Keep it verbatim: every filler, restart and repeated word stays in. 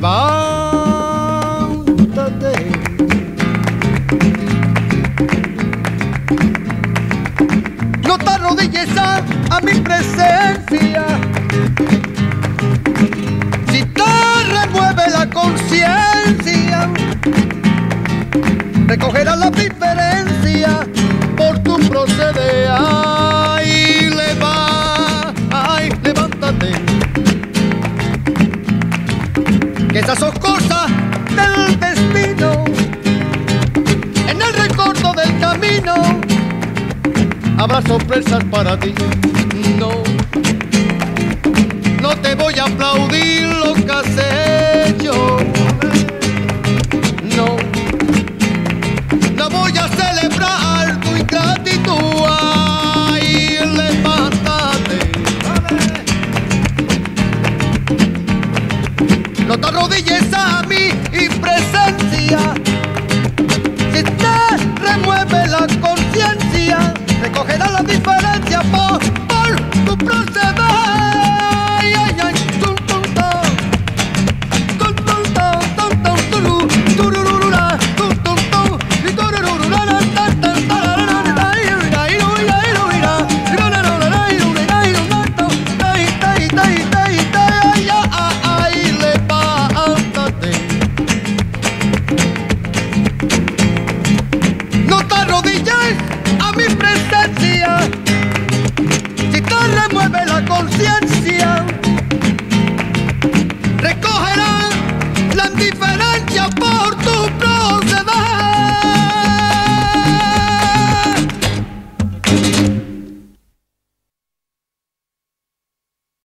levántate. No te arrodilles a, a mi presencia. Si te remueve la conciencia, recogerás la diferencia por tu proceder. Ay, leva, ay, levántate. Que esas son cosas del destino. En el recordo del camino habrá sorpresas para ti. No, no te voy a aplaudir lo que has hecho. No, no voy a celebrar tu ingratitud. Ay, levántate. No te arrodilles